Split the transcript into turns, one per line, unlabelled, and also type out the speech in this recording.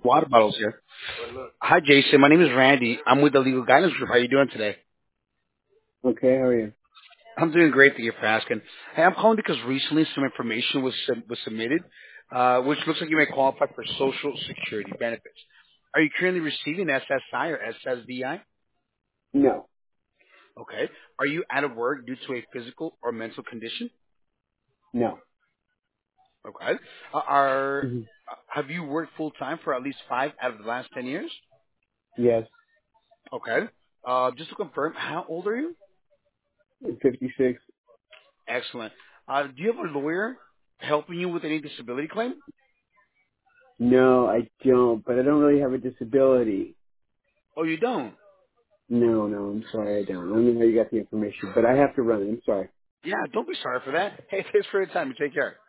Water bottles here. Hi, Jason. My name is Randy. I'm with the Legal Guidance Group. How are you doing today?
Okay, how are you?
I'm doing great. Thank you for asking. Hey, I'm calling because recently some information was submitted, which looks like you may qualify for Social Security benefits. Are you currently receiving SSI or SSDI?
No,
Okay. Are you out of work due to a physical or mental condition?
no.
Okay. Are
hmm
have you worked full time for at least 5 out of the last 10 years?
Yes,
Okay. Just to confirm, how old are you?
56.
Excellent. Do you have a lawyer helping you with any disability claim?
No, I don't, but I don't really have a disability.
Oh, you don't?
No, I'm sorry, I don't. I don't know how you got the information, but I have to run. I'm sorry.
Yeah, don't be sorry for that. Hey, thanks for your time. You take care.